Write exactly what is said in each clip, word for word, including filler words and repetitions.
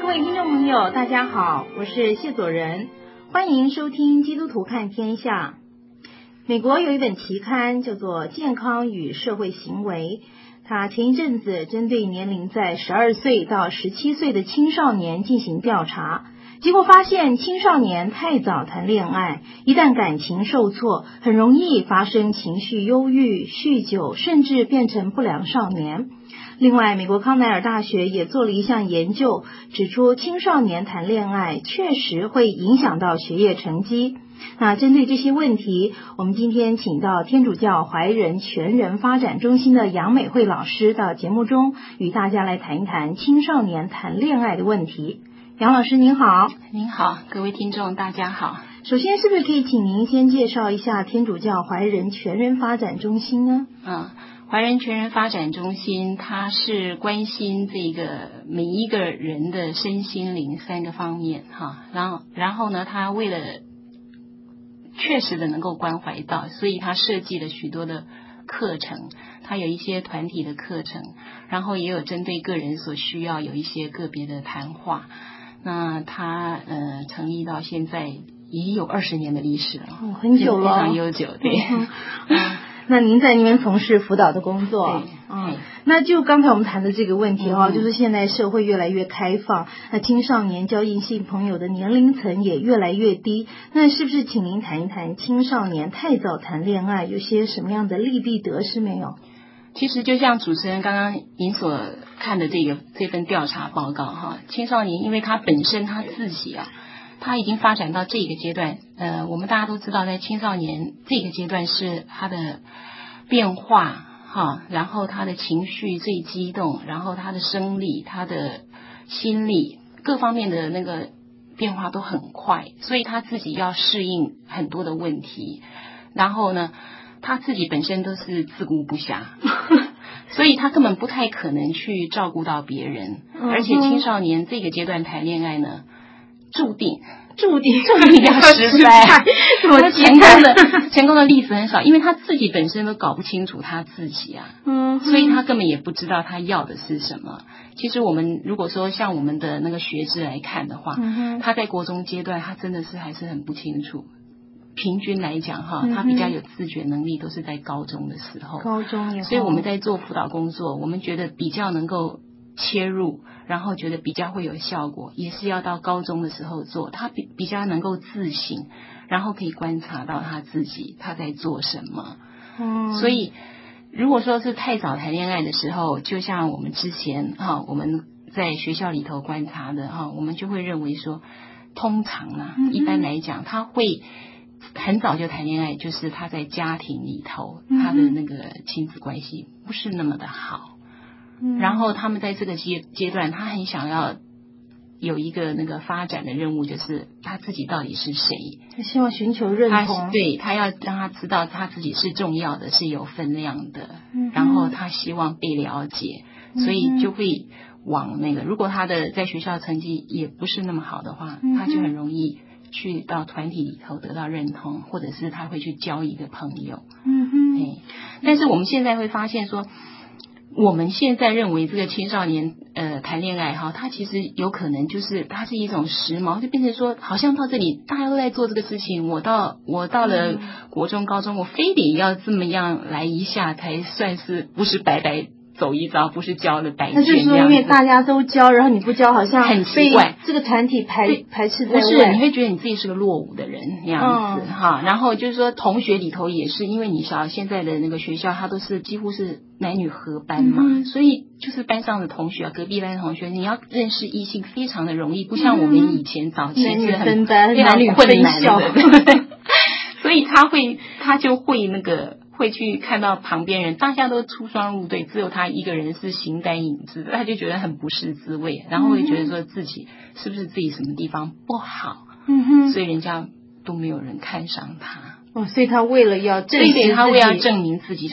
各位听众朋友大家好，我是谢佐仁，欢迎收听基督徒看天下。美国有一本期刊叫做《健康与社会行为》，它前一阵子针对年龄在十二岁到十七岁的青少年进行调查，结果发现青少年太早谈恋爱，一旦感情受挫，很容易发生情绪忧郁、酗酒，甚至变成不良少年。另外，美国康奈尔大学也做了一项研究，指出青少年谈恋爱确实会影响到学业成绩。那针对这些问题，我们今天请到天主教怀仁全人发展中心的杨美惠老师到节目中，与大家来谈一谈青少年谈恋爱的问题。杨老师您好。 您好，各位听众大家好。 首先是不是可以请您先介绍一下天主教怀仁全人发展中心呢？ 嗯，怀仁全人发展中心它是关心这个每一个人的身心灵三个方面哈，然后然后呢，它为了确实的能够关怀到，所以它设计了许多的课程，它有一些团体的课程，然后也有针对个人所需要有一些个别的谈话。那它呃成立到现在已有二十年的历史了， 哦，很久了， 非常悠久，对。 嗯嗯那您在那边从事辅导的工作， 对， 嗯，那就刚才我们谈的这个问题哈、哦嗯，就是现在社会越来越开放，那青少年交异性朋友的年龄层也越来越低，那是不是请您谈一谈青少年太早谈恋爱有些什么样的利弊得失没有？ 其实就像主持人刚刚您所看的这个这份调查报告哈，青少年因为他本身他自己啊，他已经发展到这个阶段，呃，我们大家都知道，在青少年这个阶段是他的变化哈，然后他的情绪最激动，然后他的生理、他的心理各方面的那个变化都很快，所以他自己要适应很多的问题，然后呢，他自己本身都是自顾不暇，所以他根本不太可能去照顾到别人，而且青少年这个阶段谈恋爱呢，注定注定注定要失败，他成功的成功的例子很少，因为他自己本身都搞不清楚他自己啊，嗯，所以他根本也不知道他要的是什么。其实我们如果说像我们的那个学制来看的话，嗯，他在国中阶段他真的是还是很不清楚。平均来讲哈，他比较有自觉能力都是在高中的时候， 高中以后， 所以我们在做辅导工作，我们觉得比较能够切入，然后觉得比较会有效果，也是要到高中的时候做，他比比较能够自省，然后可以观察到他自己他在做什么。嗯，所以如果说是太早谈恋爱的时候，就像我们之前哈我们在学校里头观察的哈，我们就会认为说，通常啊，嗯，一般来讲他会很早就谈恋爱，就是他在家庭里头，嗯，他的那个亲子关系不是那么的好。嗯，然后他们在这个阶阶段，他很想要有一个那个发展的任务，就是他自己到底是谁， 他希望寻求认同， 他对他要让他知道他自己是重要的，是有分量的，嗯，然后他希望被了解，嗯，所以就会往那个，如果他的在学校成绩也不是那么好的话，嗯，他就很容易去到团体里头得到认同，或者是他会去交一个朋友。嗯哼，哎，但是我们现在会发现说，我们现在认为这个青少年呃谈恋爱哈，它其实有可能就是它是一种时髦，就变成说好像到这里大家都在做这个事情，我到我到了国中高中，我非得要这么样来一下才算是不是白白走一遭，不是交了白卷。 那就是说因为大家都交，然后你不交好像很奇怪， 这个团体排排斥在外， 不是你会觉得你自己是个落伍的人那样子哈，嗯，然后就是说同学里头也是，因为你晓现在的那个学校它都是几乎是男女合班嘛，嗯，所以就是班上的同学隔壁班的同学你要认识异性非常的容易，不像我们以前早期是很非常困难的，对不对？所以他会他就会那个会去看到旁边人大家都出双入对，只有他一个人是形单影只，他就觉得很不是滋味，然后会觉得说自己是不是自己什么地方不好，嗯哼，所以人家都没有人看上他。 哦，所以他为了要证明自己， 对对，他为了要证明自己，所以他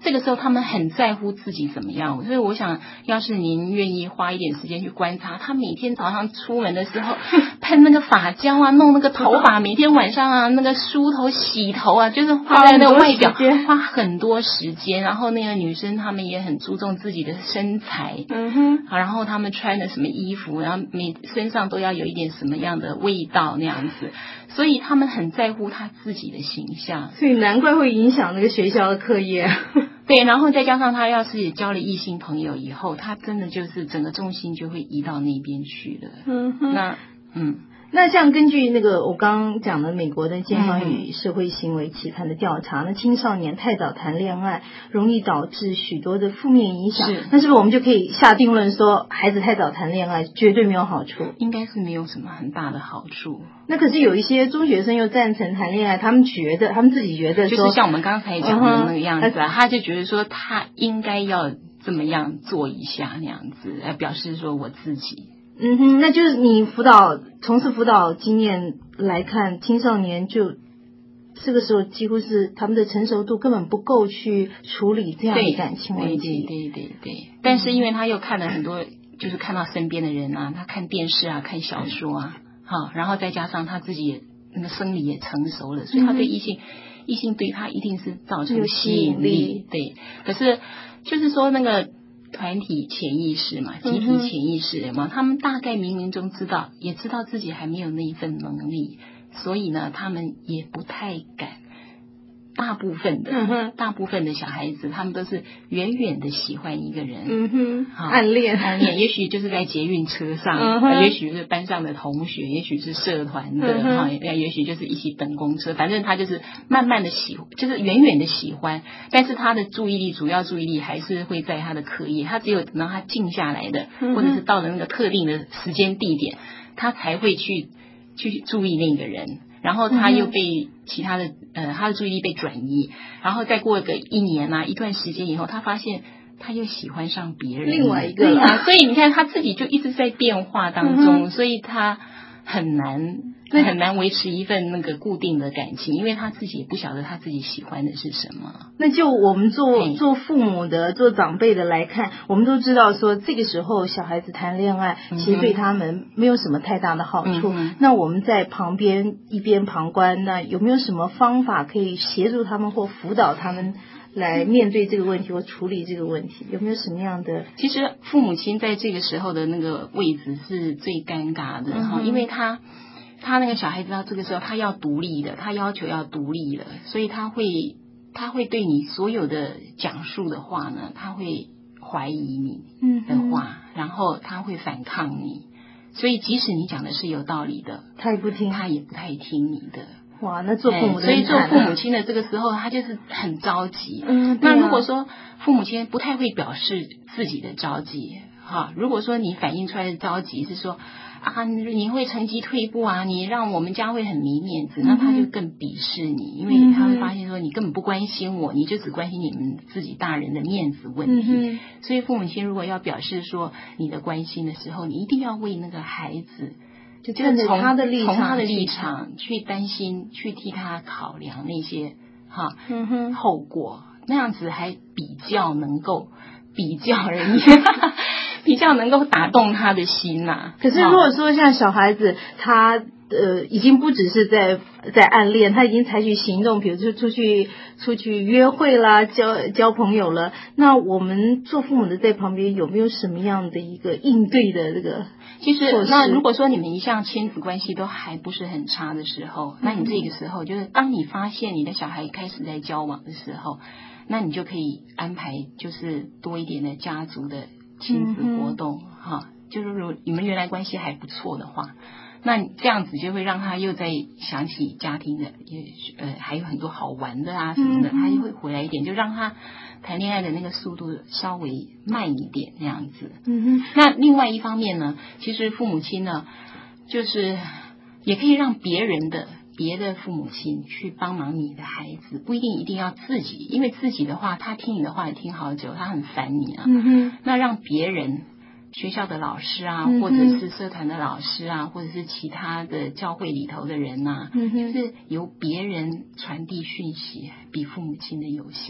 这个时候他们很在乎自己怎么样，所以我想要是您愿意花一点时间去观察，他每天早上出门的时候喷那个发胶啊，弄那个头发，每天晚上啊那个梳头洗头啊，就是花在那个外表花很多时间，然后那个女生她们也很注重自己的身材， 嗯哼， 然后她们穿的什么衣服，然后每身上都要有一点什么样的味道那样子，所以他们很在乎她自己的形象， 所以难怪会影响那个学校的课业。 对，然后再加上他要是也交了异性朋友以后，他真的就是整个重心就会移到那边去了。 嗯哼， 那嗯。 那像根据那个我刚刚讲的美国的健康与社会行为期刊的调查，那青少年太早谈恋爱容易导致许多的负面影响， 是那是不是我们就可以下定论说孩子太早谈恋爱绝对没有好处？ 应该是没有什么很大的好处。 那可是有一些中学生又赞成谈恋爱，他们觉得他们自己觉得说就是像我们刚才讲的那个样子啊，嗯、他就觉得说他应该要这么样做一下那样子，来表示说我自己。 嗯哼，那就是你辅导从事辅导经验来看，青少年就这个时候几乎是他们的成熟度根本不够去处理这样的感情问题。 对对对对对。但是因为他又看了很多，就是看到身边的人啊，他看电视啊，看小说啊，好，然后再加上他自己也那个生理也成熟了，所以他对异性、嗯、异性对他一定是造成吸引力。对，可是就是说那个。团体潜意识嘛，集体潜意识嘛、嗯，他们大概冥冥中知道，也知道自己还没有那一份能力，所以呢，他们也不太敢。大部分的、嗯、大部分的小孩子，他们都是远远的喜欢一个人， 嗯哼，暗恋暗恋，也许就是在捷运车上，嗯、也许是班上的同学，也许是社团的哈、嗯，也许就是一起等公车，反正他就是慢慢的喜，就是远远的喜欢，但是他的注意力，主要注意力还是会在他的课业，他只有等到他静下来的，嗯、或者是到了那个特定的时间地点，他才会去去注意那个人。然后他又被其他的呃，他的注意力被转移，然后再过个一年啊，一段时间以后，他发现他又喜欢上别人， 另外一个对啊，所以你看他自己就一直在变化当中，嗯、所以他很难很难维持一份那个固定的感情，因为他自己也不晓得他自己喜欢的是什么。 那就我们做做父母的、做长辈的来看，我们都知道说，这个时候小孩子谈恋爱，其实对他们没有什么太大的好处。嗯、那我们在旁边一边旁观，那有没有什么方法可以协助他们或辅导他们来面对这个问题或处理这个问题？有没有什么样的？ 其实父母亲在这个时候的那个位置是最尴尬的哈、嗯，因为他。他那个小孩子到这个时候他要独立的，他要求要独立了，所以他会他会对你所有的讲述的话呢，他会怀疑你的话、嗯、然后他会反抗你，所以即使你讲的是有道理的， 他也不听， 他也不太听你的。 哇，那做父母的、 哎、所以做父母亲的这个时候他就是很着急。嗯、啊，那如果说父母亲不太会表示自己的着急哈，如果说你反映出来的着急是说啊，你会成绩退步啊，你让我们家会很没面子，那他就更鄙视你，因为他会发现说你根本不关心我，你就只关心你们自己大人的面子问题。嗯、所以父母亲如果要表示说你的关心的时候，你一定要为那个孩子， 就站在他的立场， 从他的立场去担心，去替他考量那些哈、 嗯哼后果，那样子还比较能够比较人家。比较能够打动他的心呐、啊。 可是如果说像小孩子，他呃已经不只是在在暗恋，他已经采取行动，比如说出去出去约会啦，交交朋友了，那我们做父母的在旁边有没有什么样的一个应对的这个？ 其实那如果说你们一向亲子关系都还不是很差的时候，那你这个时候就是当你发现你的小孩开始在交往的时候，那你就可以安排就是多一点的家族的亲子活动哈、嗯，就是如果你们原来关系还不错的话，那这样子就会让他又在想起家庭的，也呃还有很多好玩的啊什么的，嗯、他就会回来一点，就让他谈恋爱的那个速度稍微慢一点那样子。 嗯哼。 那另外一方面呢，其实父母亲呢，就是也可以让别人的。别的父母亲去帮忙你的孩子，不一定一定要自己，因为自己的话，他听你的话也听好久，他很烦你啊。 嗯哼。 那让别人，学校的老师啊， 嗯、 或者是社团的老师啊，或者是其他的教会里头的人呐、啊， 嗯、 就是由别人传递讯息，比父母亲的有效。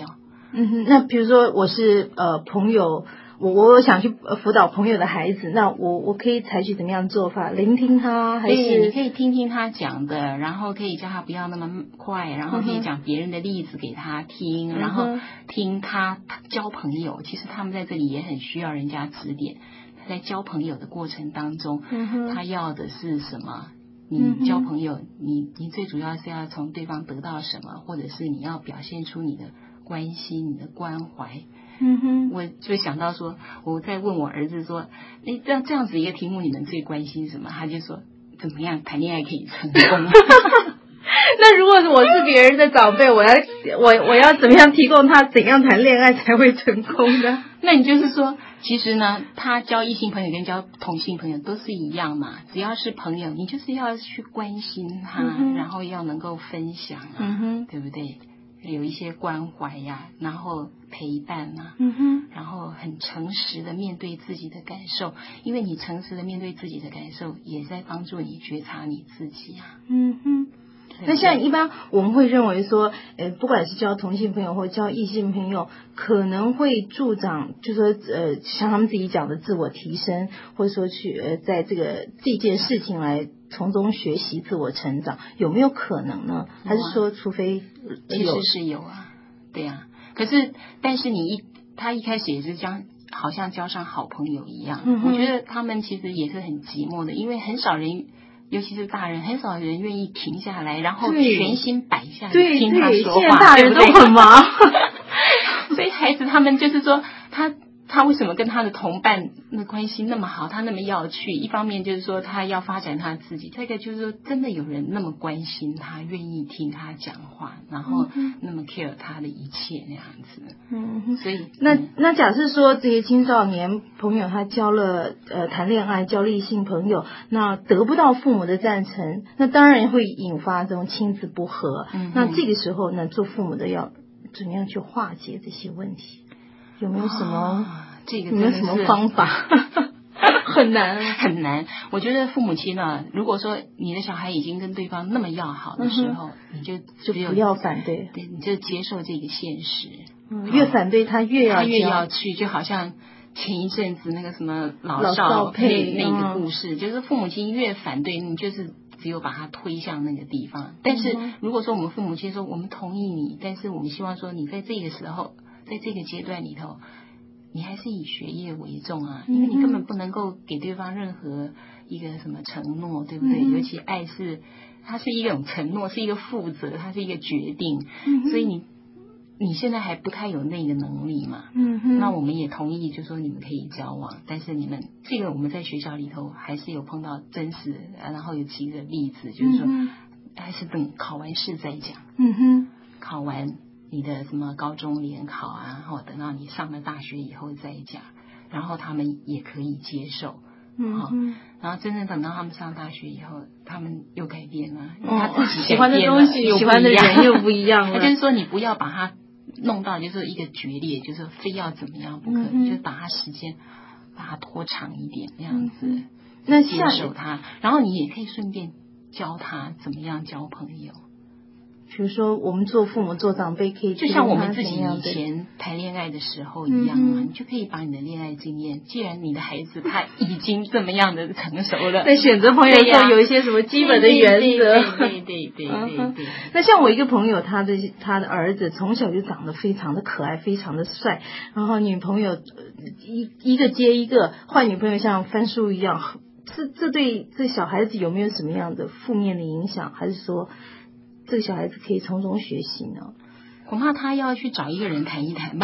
嗯哼，那比如说我是呃朋友，我我想去辅导朋友的孩子，那我我可以采取怎么样的做法？聆听他，还是你可以听听他讲的，然后可以叫他不要那么快，然后可以讲别人的例子给他听， 嗯、 然后听他交朋友。其实他们在这里也很需要人家指点。在交朋友的过程当中， 嗯、 他要的是什么？你交朋友，你你最主要是要从对方得到什么，或者是你要表现出你的关心、你的关怀。 嗯哼， 我就想到说，我在问我儿子说，哎，这样这样子一个题目，你们最关心什么？他就说，怎么样谈恋爱可以成功？ 那如果我是别人的长辈，我要我我要怎么样提供他怎样谈恋爱才会成功呢？ 那你就是说，其实呢，他交异性朋友跟交同性朋友都是一样嘛，只要是朋友，你就是要去关心他，嗯、然后要能够分享啊， 嗯、 对不对？有一些关怀呀、啊，然后陪伴啊， 嗯哼， 然后很诚实的面对自己的感受，因为你诚实的面对自己的感受，也在帮助你觉察你自己啊。 嗯哼。那像一般我们会认为说，呃，不管是交同性朋友或交异性朋友，可能会助长，就说呃，像他们自己讲的自我提升，或者说去呃，在这个这件事情来从中学习自我成长，有没有可能呢？还是说，除非、呃、 其实是有啊，对啊。可是，但是你一他一开始也是将好像交上好朋友一样， 嗯、 我觉得他们其实也是很寂寞的，因为很少人。尤其是大人，很少人愿意停下来，然后全心摆下来听他说话。 现在大人都很忙， 所以孩子他们就是说，他他为什么跟他的同伴那关系那么好，他那么要去？一方面就是说他要发展他自己，再一个就是说真的有人那么关心他，愿意听他讲话，然后那么 care 他的一切那样子。 嗯， 所以那那假设说这些青少年朋友他交了呃谈恋爱，交了异性朋友，那得不到父母的赞成，那当然会引发这种亲子不和。 嗯， 那这个时候呢，做父母的要怎么样去化解这些问题？有没有什么、 啊、这个有没有什么方法？很难很难。我觉得父母亲呢，如果说你的小孩已经跟对方那么要好的时候，嗯、你就就不要反对， 对，你就接受这个现实。 嗯、越反对他越要他越要去，就好像前一阵子那个什么老少配那个故事，嗯、就是父母亲越反对，你就是只有把他推向那个地方。但是如果说我们父母亲说我们同意你，但是我们希望说你在这个时候，在这个阶段里头。你还是以学业为重啊，因为你根本不能够给对方任何一个什么承诺，对不对？嗯、尤其爱是，它是一种承诺，是一个负责，它是一个决定，嗯、所以你你现在还不太有那个能力嘛。嗯哼。那我们也同意，就说你们可以交往，但是你们这个我们在学校里头还是有碰到真实，然后有几个例子，就是说、嗯、还是等考完试再讲。嗯哼。考完。你的什么高中联考啊，然后等到你上了大学以后再讲，然后他们也可以接受，嗯，然后真正等到他们上大学以后，他们又改变了，因为他自己喜欢的东西、喜欢的人又不一样了。 他就是说，你不要把他弄到就是一个决裂，就是非要怎么样不可以，嗯、就把他时间把它拖长一点那样子，嗯、 那接受他，然后你也可以顺便教他怎么样交朋友。 比如说，我们做父母、做长辈，可以就像我们自己以前谈恋爱的时候一样啊，嗯、你就可以把你的恋爱经验，既然你的孩子他已经这么样的成熟了， 在选择朋友的时候有一些什么基本的原则。 对对对对对对对。 那像我一个朋友，他的他的儿子从小就长得非常的可爱，非常的帅，然后女朋友一一个接一个，换女朋友像翻书一样，这这对这小孩子有没有什么样的负面的影响？还是说？这个小孩子可以从中学习呢， 恐怕他要去找一个人谈一谈吧，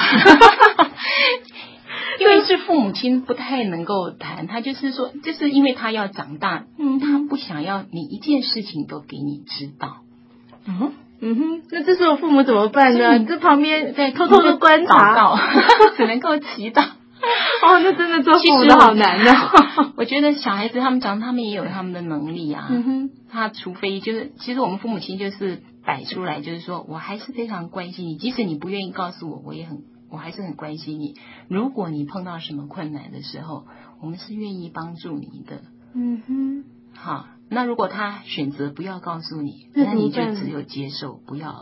因为是父母亲不太能够谈，他就是说，就是因为他要长大，嗯，他不想要你一件事情都给你知道， 嗯嗯哼，那这时候父母怎么办呢？这旁边在偷偷的观察， 只能够祈祷。 哦，那真的做父母的好难哦。 我觉得小孩子他们长，他们也有他们的能力啊。嗯哼，他除非就是，其实我们父母亲就是摆出来，就是说我还是非常关心你，即使你不愿意告诉我，我也很，我还是很关心你。如果你碰到什么困难的时候，我们是愿意帮助你的。嗯哼，好，那如果他选择不要告诉你，那你就只有接受，不要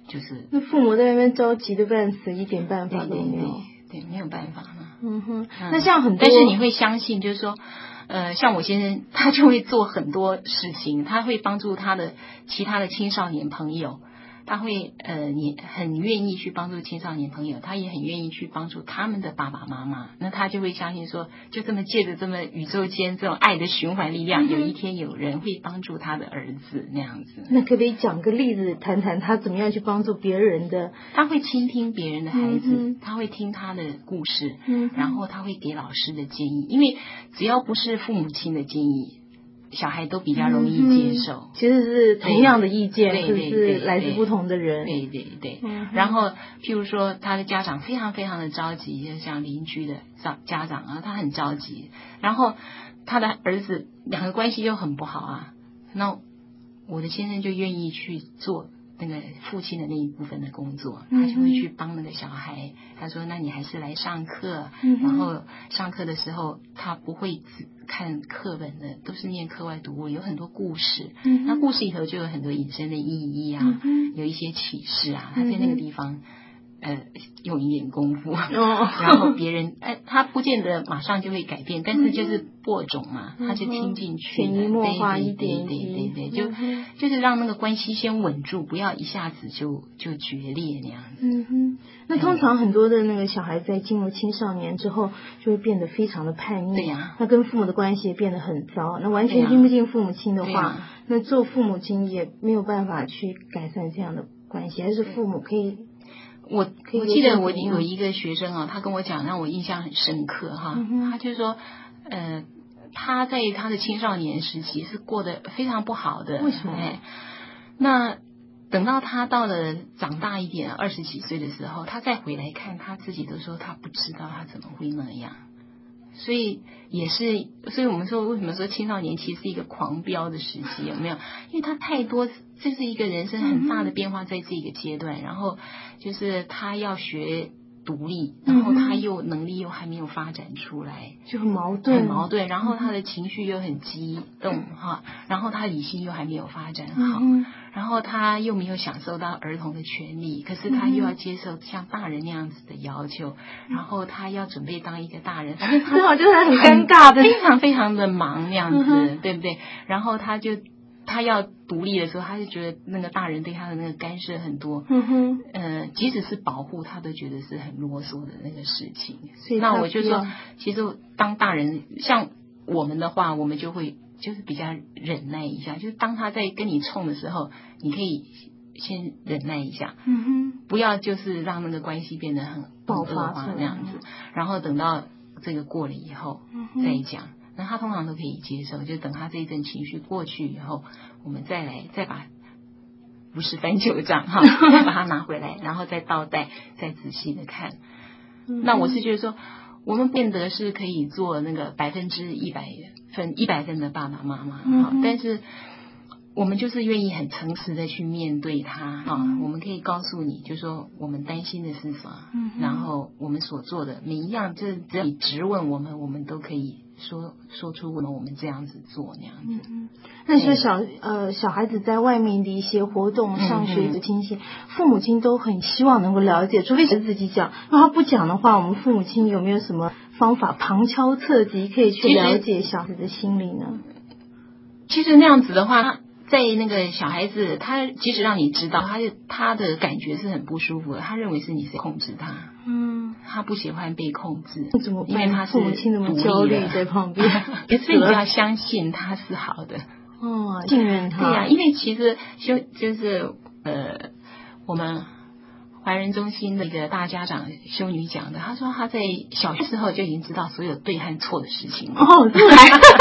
就是那父母在那边着急的半死，一点办法都没有。 对，没有办法嘛。 嗯哼， 嗯、 那像很多， 但是你会相信，就是说，呃，像我先生，他就会做很多事情，他会帮助他的其他的青少年朋友。他会呃，你很愿意去帮助青少年朋友，他也很愿意去帮助他们的爸爸妈妈。那他就会相信说，就这么借着这么宇宙间这种爱的循环力量，嗯、有一天有人会帮助他的儿子那样子。 那可不可以讲个例子，谈谈他怎么样去帮助别人的？ 他会倾听别人的孩子， 嗯、 他会听他的故事， 嗯、 然后他会给老师的建议，因为只要不是父母亲的建议。小孩都比较容易接受， 嗯、其实是同样的意见， 对对对，是来自不同的人， 对对对。 嗯、 然后，譬如说，他的家长非常非常的着急，就像邻居的家长啊，他很着急。然后，他的儿子两个关系又很不好啊，那我的先生就愿意去做那个父亲的那一部分的工作，他就会去帮那个小孩。他说：“那你还是来上课， 嗯、 然后上课的时候他不会只看课本的，都是念课外读物，有很多故事。 嗯、 那故事里头就有很多引申的意义啊， 嗯、 有一些启示啊。他在那个地方。”呃，用一点功夫， 哦、 然后别人，哎，他不见得马上就会改变，但是就是播种嘛， 嗯、 他就听进去潜移默化一点， 对对对对，就、嗯、就是让那个关系先稳住，不要一下子就就决裂那样子。 嗯哼，那通常很多的那个小孩在进入青少年之后，就会变得非常的叛逆， 对呀、啊， 那跟父母的关系也变得很糟，那完全听不进父母亲的话， 啊、 那做父母亲也没有办法去改善这样的关系，还是父母可以。 我我记得我有一个学生啊，他跟我讲，让我印象很深刻哈。 嗯、 他就说，呃，他在他的青少年时期是过得非常不好的。 为什么？ 哎，那等到他到了长大一点，二十几岁的时候，他再回来看他自己，都说他不知道他怎么会那样。所以也是，所以我们说为什么说青少年期是一个狂飙的时期，有没有？因为他太多，这是一个人生很大的变化，在这个阶段，然后就是他要学独立，然后他又能力又还没有发展出来， 就很矛盾， 很矛盾。然后他的情绪又很激动哈，然后他理性又还没有发展好，然后他又没有享受到儿童的权利，可是他又要接受像大人那样子的要求，然后他要准备当一个大人，反正他正好就是很尴尬的， 非常非常的忙那样子，对不对？然后他就。他要独立的时候，他就觉得那个大人对他的那个干涉很多， 嗯哼， 呃，即使是保护，他都觉得是很啰嗦的那个事情。 所以那我就说，其实当大人，像我们的话，我们就会就是比较忍耐一下，就是当他在跟你冲的时候，你可以先忍耐一下， 嗯哼， 不要就是让那个关系变得很爆发那样子，然后等到这个过了以后、 嗯、 再讲。那他通常都可以接受，就等他这一阵情绪过去以后，我们再来再把不是翻旧账哈，再把它拿回来，然后再倒带，再仔细的看。 嗯、 那我是觉得说，我们变得是可以做那个百分之一百分一百分的爸爸妈妈哈、 嗯， 但是我们就是愿意很诚实的去面对他哈、 嗯， 我们可以告诉你，就说我们担心的是什么， 嗯， 然后我们所做的每一样，就是只要你质问我们，我们都可以。说说出我们我们这样子做那样子， 嗯、那些小呃小孩子在外面的一些活动、 嗯、 上学的情形、嗯，父母亲都很希望能够了解，除非是自己讲。那他不讲的话，我们父母亲有没有什么方法旁敲侧击可以去了解小孩子的心理呢？ 其实那样子的话，在那个小孩子，他即使让你知道，他他的感觉是很不舒服的，他认为是你是控制他， 嗯， 他不喜欢被控制， 怎么办？ 因为他是父母亲那么焦虑在旁边， 所以你要相信他是好的， 哦，信任他。 对呀、啊，因为其实修就是呃，我们怀仁中心的一个大家长修女讲的，她说她在小学时候就已经知道所有对和错的事情了。 哦，对。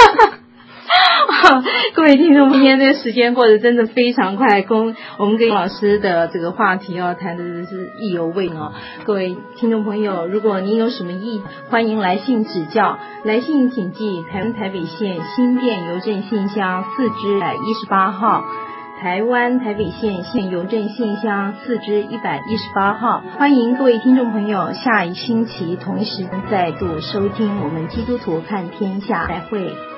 各位听众，今天这个时间过得真的非常快，跟我们跟老师的这个话题哦谈的是意犹未尽哦。各位听众朋友，如果您有什么意，欢迎来信指教。来信请寄台湾台北县新店邮政信箱四支一百一十八号，台湾台北县县邮政信箱四支一百一十八号。欢迎各位听众朋友下一星期同一时间再度收听我们基督徒看天下，再会。